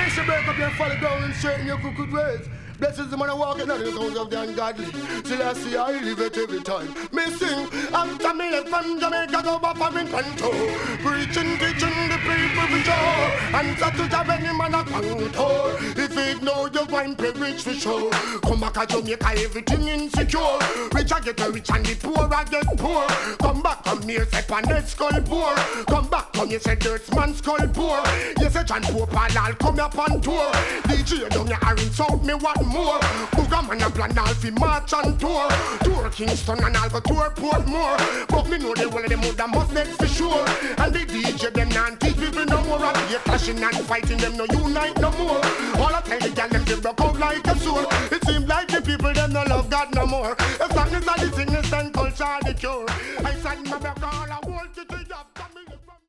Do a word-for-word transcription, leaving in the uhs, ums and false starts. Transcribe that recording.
Grace, you break up your folly down and straighten your crooked ways. Blessings the man I walk in on the sounds of the ungodly. Till I see I live it every time. Me sing after me left from Jamaica go back from Canto. Preaching, teaching the people for sure. And such as a any man a contour. If it know you wine pay rich for sure. Come back to Jamaica everything insecure. Rich I get rich and the poor I get poor. Come back from here say pan head skull poor. Come back from here say dirt man skull poor. You say John Pope I'll come up on tour. D J down here are insult me what more. Booga man a plan all fi march and tour. Tour Kingston and I'll go tour Portmore. But me know the whole of them woulda must next for sure. And the D J them not teach people no more. Up here clashing and fighting them no unite no more. All I tell the gal them they broke out like a sword. It seems like the people them no love God no more. As long as all the sickness and culture the cure. I said my back all I want to